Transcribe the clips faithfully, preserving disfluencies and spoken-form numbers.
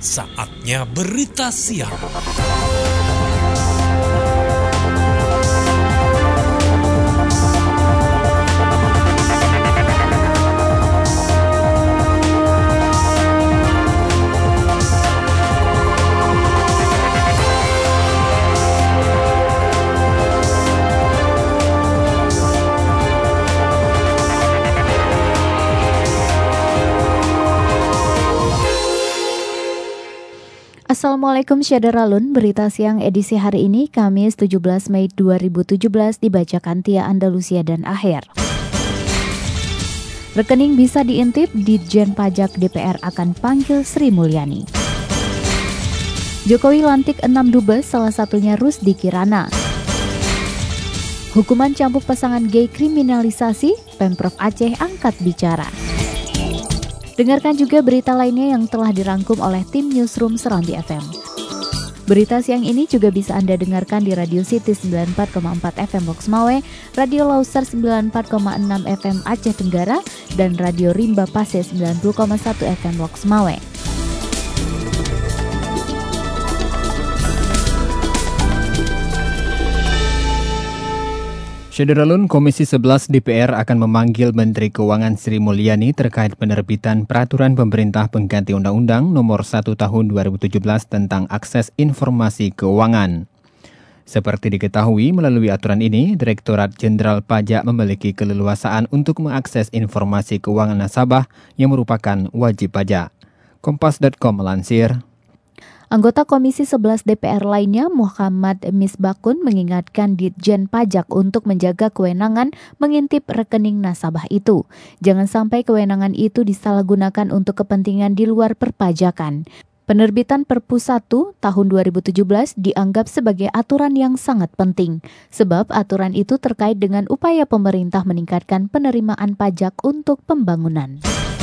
Saatnya berita siang. Assalamualaikum Syadaralun, berita siang edisi hari ini Kamis tujuh belas Mei dua ribu tujuh belas dibacakan Tia Andalusia dan Aher. Rekening bisa diintip, Ditjen Pajak D P R akan panggil Sri Mulyani. Jokowi lantik enam dubes, salah satunya Rusdi Kirana. Hukuman cambuk pasangan gay kriminalisasi, Pemprov Aceh angkat bicara. Dengarkan juga berita lainnya yang telah dirangkum oleh tim Newsroom Serambi F M. Berita siang ini juga bisa Anda dengarkan di Radio City sembilan puluh empat koma empat F M Loks Mawai, Radio Lauser sembilan puluh empat koma enam F M Aceh Tenggara, dan Radio Rimba Pase sembilan puluh koma satu F M Loks Mawai. Syadaralun, Komisi sebelas D P R akan memanggil Menteri Keuangan Sri Mulyani terkait penerbitan Peraturan Pemerintah Pengganti Undang-Undang Nomor satu Tahun dua ribu tujuh belas tentang akses informasi keuangan. Seperti diketahui, melalui aturan ini, Direktorat Jenderal Pajak memiliki keleluasaan untuk mengakses informasi keuangan nasabah yang merupakan wajib pajak. Kompas titik com melansir. Anggota Komisi sebelas D P R lainnya, Muhammad Misbakun, mengingatkan Ditjen Pajak untuk menjaga kewenangan mengintip rekening nasabah itu. Jangan sampai kewenangan itu disalahgunakan untuk kepentingan di luar perpajakan. Penerbitan Perpu satu tahun dua ribu tujuh belas dianggap sebagai aturan yang sangat penting, sebab aturan itu terkait dengan upaya pemerintah meningkatkan penerimaan pajak untuk pembangunan.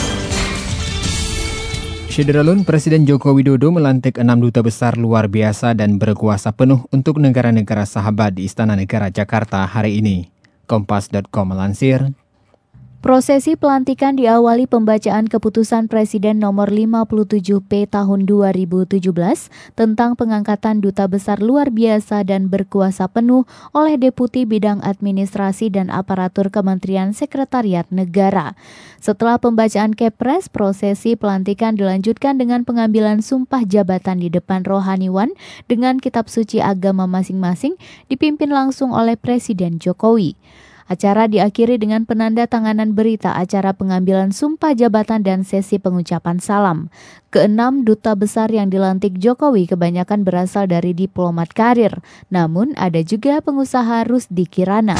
Syadaralun, Presiden Joko Widodo melantik enam duta besar luar biasa dan berkuasa penuh untuk negara-negara sahabat di Istana Negara Jakarta hari ini. Kompas titik com melansir. Prosesi pelantikan diawali pembacaan keputusan Presiden nomor lima puluh tujuh P tahun dua ribu tujuh belas tentang pengangkatan duta besar luar biasa dan berkuasa penuh oleh Deputi Bidang Administrasi dan Aparatur Kementerian Sekretariat Negara. Setelah pembacaan Kepres, prosesi pelantikan dilanjutkan dengan pengambilan sumpah jabatan di depan rohaniwan dengan kitab suci agama masing-masing dipimpin langsung oleh Presiden Jokowi. Acara diakhiri dengan penandatanganan berita acara pengambilan sumpah jabatan dan sesi pengucapan salam. Keenam duta besar yang dilantik Jokowi kebanyakan berasal dari diplomat karir, namun ada juga pengusaha Rusdi Kirana.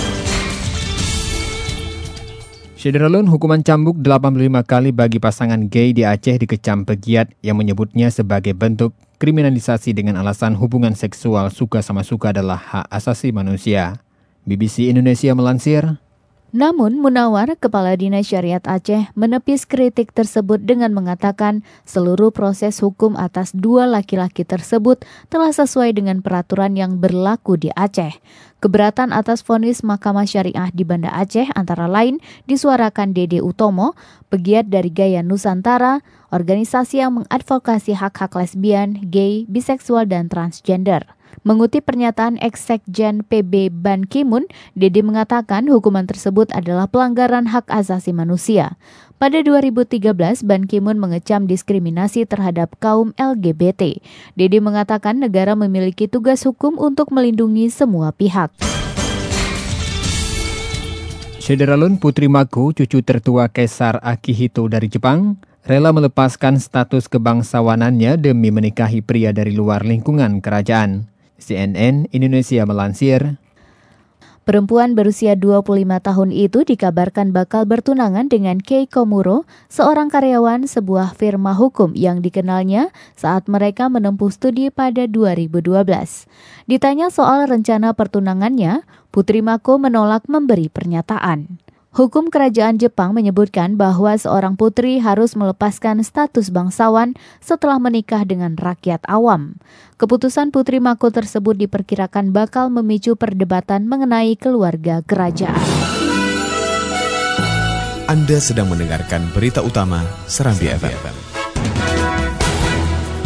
Syadaralun, hukuman cambuk delapan puluh lima kali bagi pasangan gay di Aceh dikecam pegiat yang menyebutnya sebagai bentuk kriminalisasi dengan alasan hubungan seksual suka sama suka adalah hak asasi manusia. B B C Indonesia melansir. Namun Munawar, Kepala Dinas Syariat Aceh, menepis kritik tersebut dengan mengatakan seluruh proses hukum atas dua laki-laki tersebut telah sesuai dengan peraturan yang berlaku di Aceh. Keberatan atas vonis Mahkamah Syariah di Banda Aceh antara lain disuarakan Dede Utomo, pegiat dari Gaya Nusantara, organisasi yang mengadvokasi hak-hak lesbian, gay, biseksual, dan transgender. Mengutip pernyataan Ex-Sekjen P B Ban Ki-moon, Dede mengatakan hukuman tersebut adalah pelanggaran hak asasi manusia. Pada dua ribu tiga belas, Ban Ki-moon mengecam diskriminasi terhadap kaum L G B T. Dede mengatakan negara memiliki tugas hukum untuk melindungi semua pihak. Syadaralun, Putri Mako, cucu tertua Kaisar Akihito dari Jepang, rela melepaskan status kebangsawanannya demi menikahi pria dari luar lingkungan kerajaan. C N N Indonesia melansir. Perempuan berusia dua puluh lima tahun itu dikabarkan bakal bertunangan dengan Kei Komuro, seorang karyawan sebuah firma hukum yang dikenalnya saat mereka menempuh studi pada dua ribu dua belas. Ditanya soal rencana pertunangannya, Putri Mako menolak memberi pernyataan. Hukum kerajaan Jepang menyebutkan bahwa seorang putri harus melepaskan status bangsawan setelah menikah dengan rakyat awam. Keputusan Putri Mako tersebut diperkirakan bakal memicu perdebatan mengenai keluarga kerajaan. Anda sedang mendengarkan berita utama Serambi F M.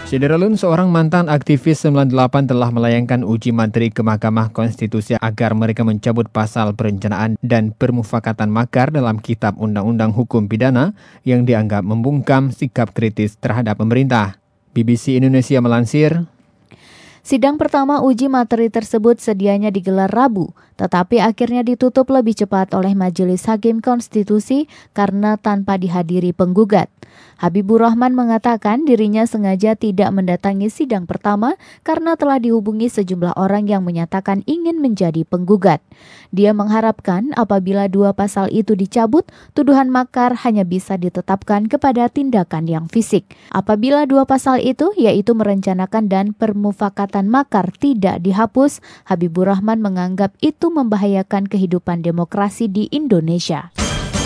Syederalun, seorang mantan aktivis sembilan puluh delapan telah melayangkan uji materi ke Mahkamah Konstitusi agar mereka mencabut pasal perencanaan dan permufakatan makar dalam Kitab Undang-Undang Hukum Pidana yang dianggap membungkam sikap kritis terhadap pemerintah. B B C Indonesia melansir, sidang pertama uji materi tersebut sedianya digelar Rabu, tetapi akhirnya ditutup lebih cepat oleh Majelis Hakim Konstitusi karena tanpa dihadiri penggugat. Habibur Rahman mengatakan dirinya sengaja tidak mendatangi sidang pertama karena telah dihubungi sejumlah orang yang menyatakan ingin menjadi penggugat. Dia mengharapkan apabila dua pasal itu dicabut, tuduhan makar hanya bisa ditetapkan kepada tindakan yang fisik. Apabila dua pasal itu, yaitu merencanakan dan permufakatan makar, tidak dihapus, Habibur Rahman menganggap itu membahayakan kehidupan demokrasi di Indonesia.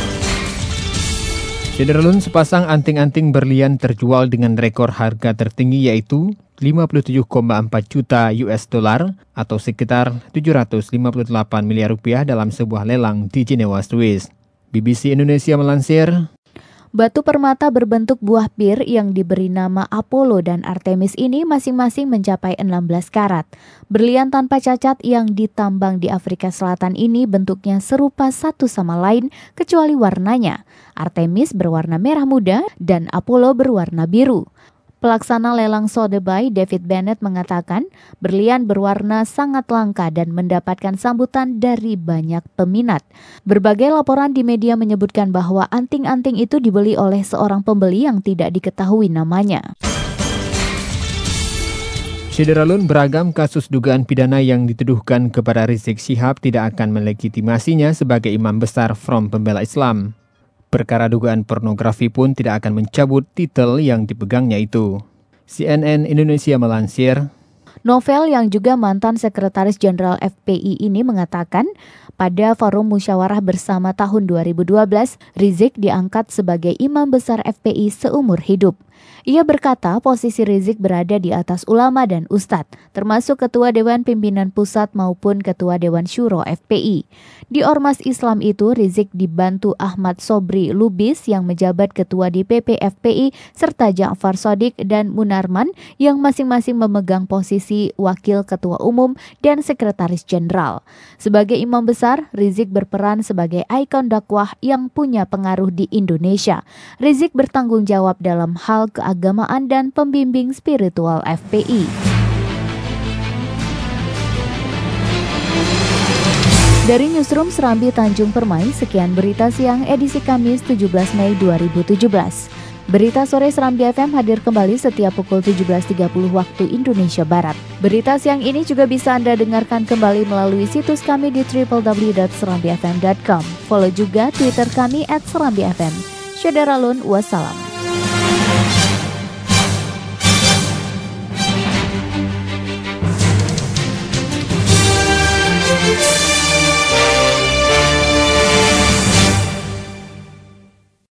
Syederalun, sepasang anting-anting berlian terjual dengan rekor harga tertinggi yaitu lima puluh tujuh koma empat juta U S dollar atau sekitar tujuh ratus lima puluh delapan miliar rupiah dalam sebuah lelang di Jenewa, Swiss. B B C Indonesia melansir, batu permata berbentuk buah bir yang diberi nama Apollo dan Artemis ini masing-masing mencapai enam belas karat. Berlian tanpa cacat yang ditambang di Afrika Selatan ini bentuknya serupa satu sama lain kecuali warnanya. Artemis berwarna merah muda dan Apollo berwarna biru. Pelaksana lelang Sotheby, David Bennett, mengatakan berlian berwarna sangat langka dan mendapatkan sambutan dari banyak peminat. Berbagai laporan di media menyebutkan bahwa anting-anting itu dibeli oleh seorang pembeli yang tidak diketahui namanya. Syederalun, beragam kasus dugaan pidana yang dituduhkan kepada Rizik Syihab tidak akan melegitimasinya sebagai imam besar Front Pembela Islam. Perkara dugaan pornografi pun tidak akan mencabut titel yang dipegangnya itu. C N N Indonesia melansir, Novel yang juga mantan Sekretaris Jenderal F P I ini mengatakan pada forum musyawarah bersama tahun dua ribu dua belas, Rizik diangkat sebagai imam besar F P I seumur hidup. Ia berkata posisi Rizik berada di atas ulama dan ustadz, termasuk Ketua Dewan Pimpinan Pusat maupun Ketua Dewan Syuro F P I. Di Ormas Islam itu, Rizik dibantu Ahmad Sobri Lubis yang menjabat Ketua D P P F P I, serta Ja'far Shadiq dan Munarman yang masing-masing memegang posisi Wakil Ketua Umum dan Sekretaris Jenderal. Sebagai imam besar, Rizik berperan sebagai ikon dakwah yang punya pengaruh di Indonesia. Rizik bertanggung jawab dalam hal keagamaan dan pembimbing spiritual F P I. Dari Newsroom Serambi Tanjung Permai, sekian berita siang edisi Kamis tujuh belas Mei dua ribu tujuh belas. Berita sore Serambi F M hadir kembali setiap pukul tujuh belas tiga puluh waktu Indonesia Barat. Berita siang ini juga bisa Anda dengarkan kembali melalui situs kami di w w w dot serambi f m dot com. Follow juga Twitter kami at serambi f m. Syederalun, wassalam.